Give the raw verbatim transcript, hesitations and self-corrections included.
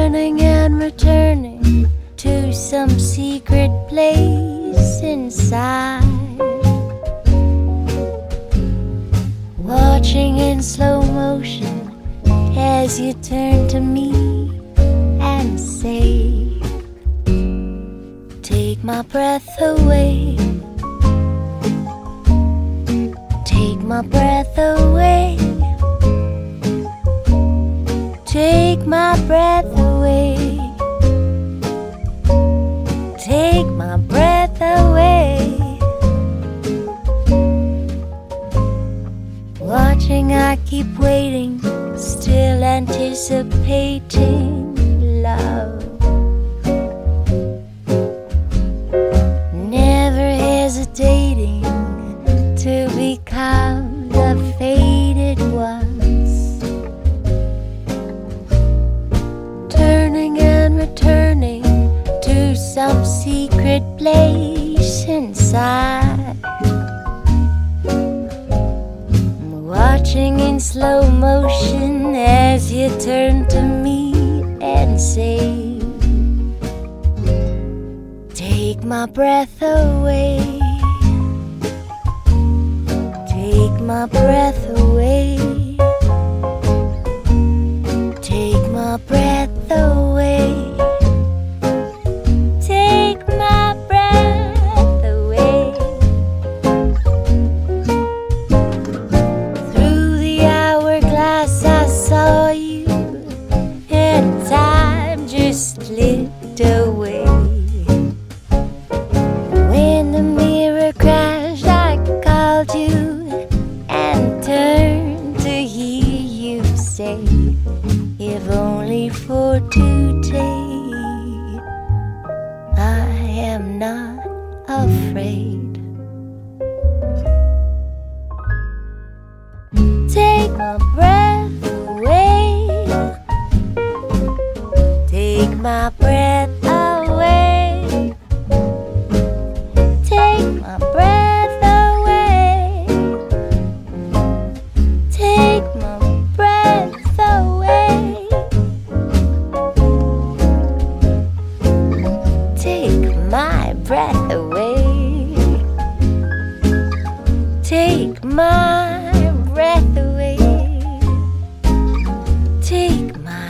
turning and returning to some secret place inside, watching in slow motion as you turn to me and say, take my breath away, take my breath away, take my breath away, take my breath away. Watching, I keep waiting, still anticipating love, never hesitating to become the faded ones, turning and returning to some secret place inside, watching in slow motion as you turn to me and say, take my breath away, take my breath away, take my breath away, take my breath away. Through the hourglass I saw you, and time just slipped away. When the mirror crashed, I called you and turned to hear you say, if only for today, I am not afraid. Take my breath away, take my breath away, take my breath away, take my breath away, take my breath away, take my breath away, take my